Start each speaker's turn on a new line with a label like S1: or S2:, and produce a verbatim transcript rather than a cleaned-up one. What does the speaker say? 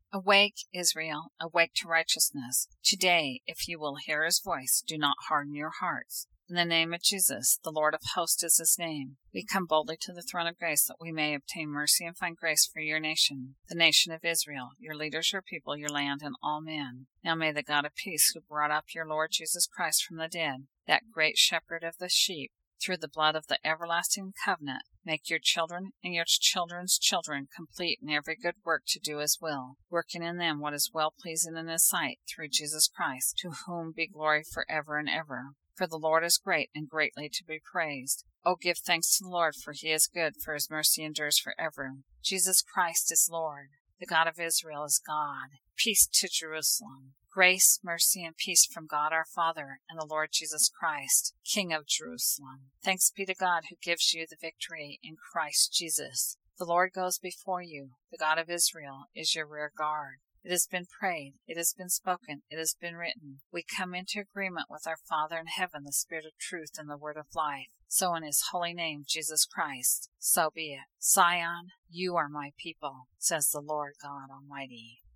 S1: Awake, Israel, awake to righteousness. Today, if you will hear his voice, do not harden your hearts. In the name of Jesus, the Lord of hosts is his name. We come boldly to the throne of grace that we may obtain mercy and find grace for your nation, the nation of Israel, your leaders, your people, your land, and all men. Now may the God of peace, who brought up your Lord Jesus Christ from the dead, that great shepherd of the sheep, through the blood of the everlasting covenant, make your children and your children's children complete in every good work to do his will, working in them what is well-pleasing in his sight, through Jesus Christ, to whom be glory forever and ever. For the Lord is great and greatly to be praised. O give thanks to the Lord, for he is good, for his mercy endures forever. Jesus Christ is Lord. The God of Israel is God. Peace to Jerusalem. Grace, mercy, and peace from God our Father and the Lord Jesus Christ, King of Jerusalem. Thanks be to God who gives you the victory in Christ Jesus. The Lord goes before you. The God of Israel is your rear guard. It has been prayed, it has been spoken, it has been written. We come into agreement with our Father in heaven, the Spirit of truth and the Word of life. So in his holy name, Jesus Christ, so be it. Zion, you are my people, says the Lord God Almighty.